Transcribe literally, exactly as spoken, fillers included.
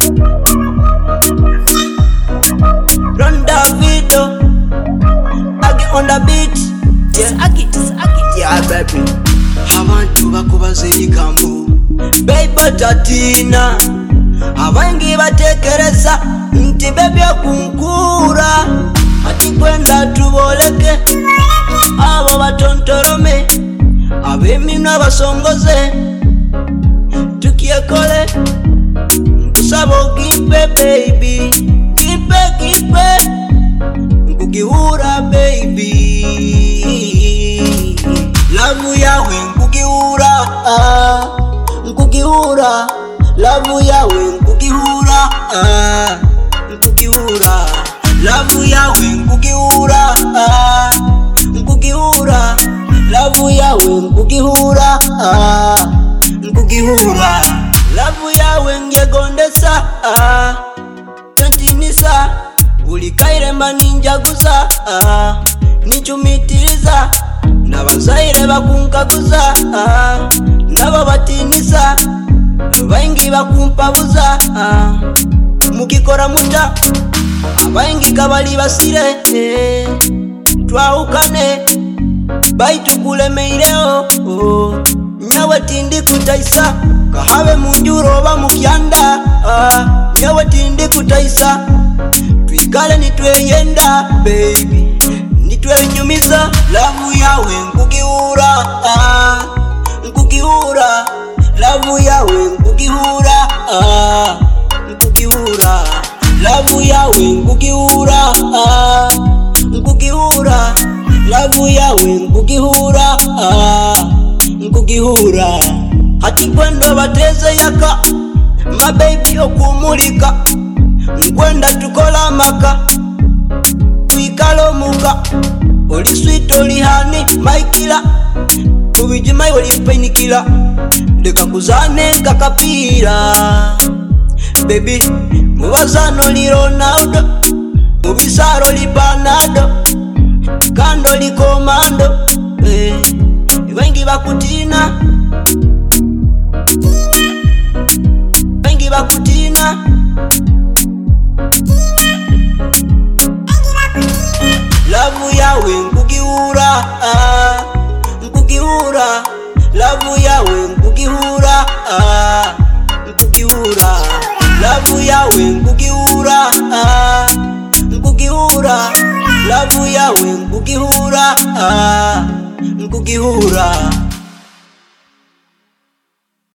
Run Davido, Agi on the beat. Yeah, Agi, Agi. Yeah, baby. Abantu bakubaza ebigambo Baby tatina abangi batekereza nti bebya kunkura ati kwenda tuboleke abo batontorome abeminwa basongoze tukiekole nkusaba ogipe baby gipe gipe nkugihura baby Lavu yawe nkugihura ah, nkugihura Lavu yawe nkugihura ah, nkugihura Lavu yawe nkugihura ah, nkugihura Lavu yawe nkugihura ah, nkugihura Lavu yawe ngegondesa ah, kantinisa buli kairemba ninjaguza ah, nichumitiriza Nabazaire bakunkaguza ah, nabo batinisa baingi bakumpabuza ah, mukikora muta abaingi kabali basire eh, twaukane baitu kulemeireo oh, nyawe tindi kutaisa kahawe munjuro ba mukyanda ah, nyawe tindi kutaisa twikale nitweyenda baby nitwe nyumiza Lavu yawe nkugihura ah, nkugihura Lavu yawe nkugihura ah, nkugihura Lavu yawe nkugihura ah, nkugihura Lavu yawe nkugihura ah, nkugihura hati kwendo bateze yaka ma baby okumulika nkwenda tukola maka Kalomuka Oli sweet oli honey maikila Kubijima oli painikila Deka kuzane kakapira Baby Mubazano li Ronaldo Mubisaro li Bernardo Kando li Komando eh, Wengi bakutina Wengi bakutina Lavu yawe nkugihura ah, nkugihura Lavu yawe nkugihura ah, nkugihura Lavu yawe nkugihura ah, nkugihura Lavu yawe nkugihura ah, nkugihura